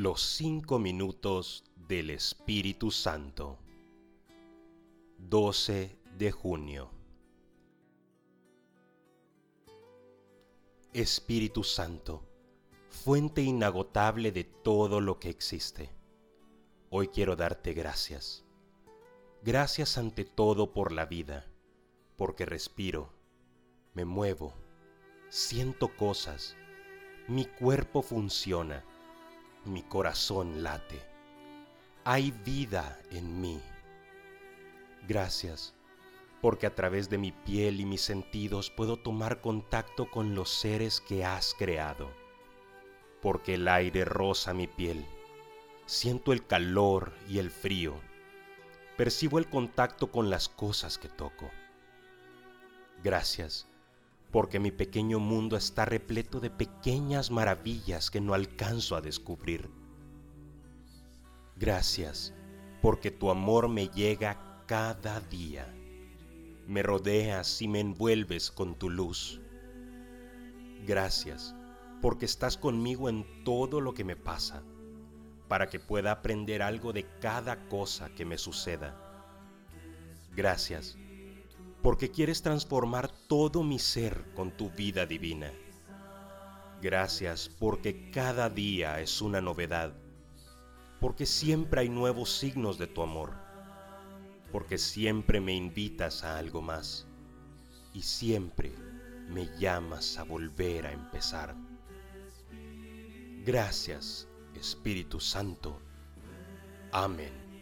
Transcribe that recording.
Los 5 minutos del Espíritu Santo. 12 de junio. Espíritu Santo, fuente inagotable de todo lo que existe, hoy quiero darte gracias. Gracias ante todo por la vida, porque respiro, me muevo, siento cosas, mi cuerpo funciona, mi corazón late, hay vida en mí. Gracias, porque a través de mi piel y mis sentidos puedo tomar contacto con los seres que has creado. Porque el aire roza mi piel, siento el calor y el frío, percibo el contacto con las cosas que toco. Gracias, porque mi pequeño mundo está repleto de pequeñas maravillas que no alcanzo a descubrir. Gracias, porque tu amor me llega cada día. Me rodeas y me envuelves con tu luz. Gracias, porque estás conmigo en todo lo que me pasa, para que pueda aprender algo de cada cosa que me suceda. Gracias, porque quieres transformar todo mi ser con tu vida divina. Gracias, porque cada día es una novedad, porque siempre hay nuevos signos de tu amor, porque siempre me invitas a algo más y siempre me llamas a volver a empezar. Gracias, Espíritu Santo. Amén.